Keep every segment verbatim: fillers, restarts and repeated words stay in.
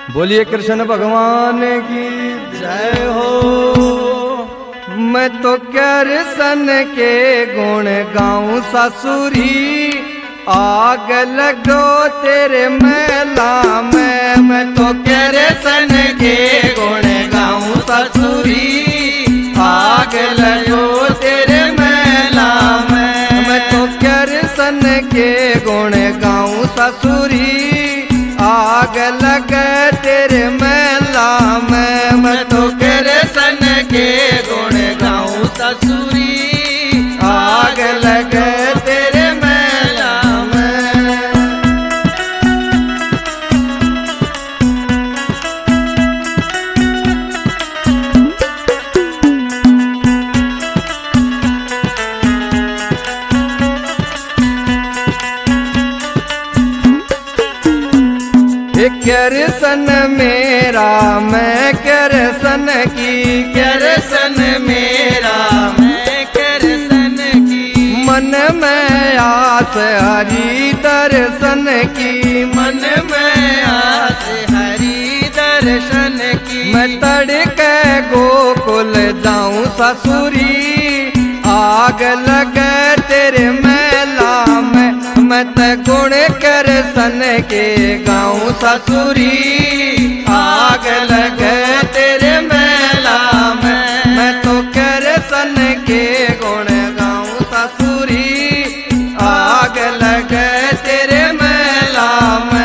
बोलिए कृष्ण भगवान की जय हो। मैं तो कृष्ण के गुण गाऊं ससुरी, आग लगो तेरे मेला में। मैं तो कृष्ण के गुण गाऊं ससुरी, आग लगो तेरे मेला में। मैं तो कृष्ण के गुण गाऊं ससुरी, आग लगे तेरे मेला में। मैं तो कृष्ण के गुण गाऊं ससुरी, आग लगे तेरे मेला में। कृष्ण मेरा मैं कृष्ण की, कृष्ण मेरा मैं कृष्ण की। मन में आस हरि दर्शन की, मन में आस हरि दर्शन की। मैं तड़के गोकुल जाऊं ससुरी, आग लगे तेरे मेला में। मैं तो गुण कृष्ण के गाऊं ससुरी, आग लगे तेरे मेला में। मैं तो कृष्ण के गुण गाऊं ससुरी, आग लगे तेरे मेला में।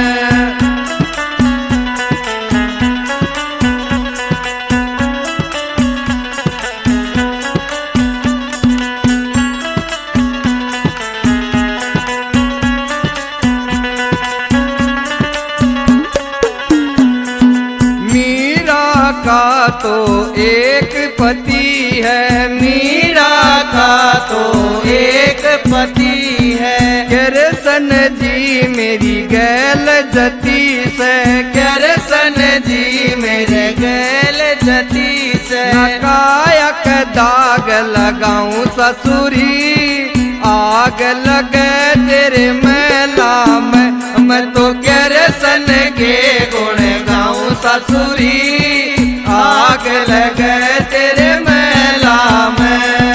का तो एक पति है, मीरा का तो एक पति है। कृष्ण जी मेरी गैल जती से, कृष्ण जी मेरे गैल जती से। कायक दाग लगाऊं ससुरी, आग लगे तेरे मेला में। मैं तो कृष्ण के गुण गाऊं ससुरी, आग लगे तेरे मेला में।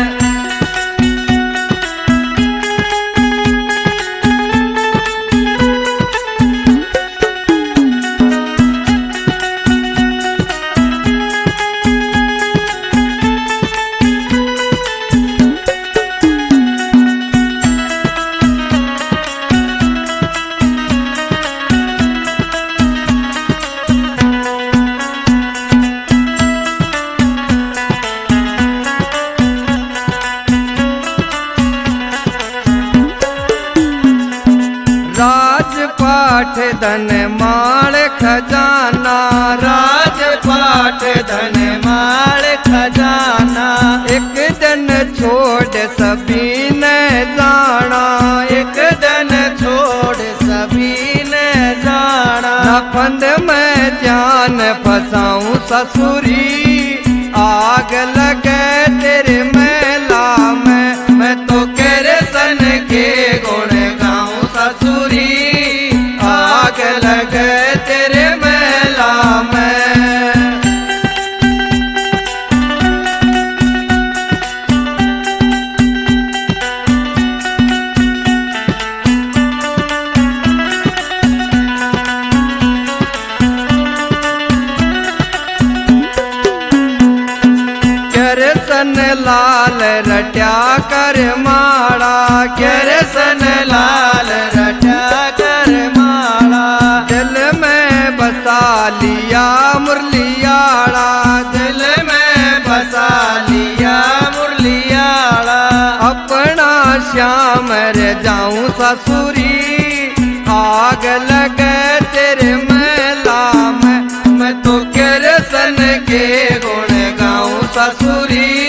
राजपाठ धन माल खजाना, राजपाठ धन माल खजाना। एक दिन छोड़ सभी ने जाना, एक दिन छोड़ सभी ने जाना। फंद में जान फसाऊं ससुरी, आग लगे तेरे मेला में। मैं तो कृष्ण के गुण गाऊं ससुरी, आग लगे तेरे मेला में। कृष्ण लाल रट्या कर माड़ा, कृष्ण लाल रट्या कर माड़ा। दिल में बसा लिया मुरलियाड़ा, दिल में बसा लिया मुरलियाड़ा। अपना श्याम रे जाऊं ससुरी, आग लगे तेरे मेला में। मैं तो कृष्ण के गुण गाऊं ससुरी,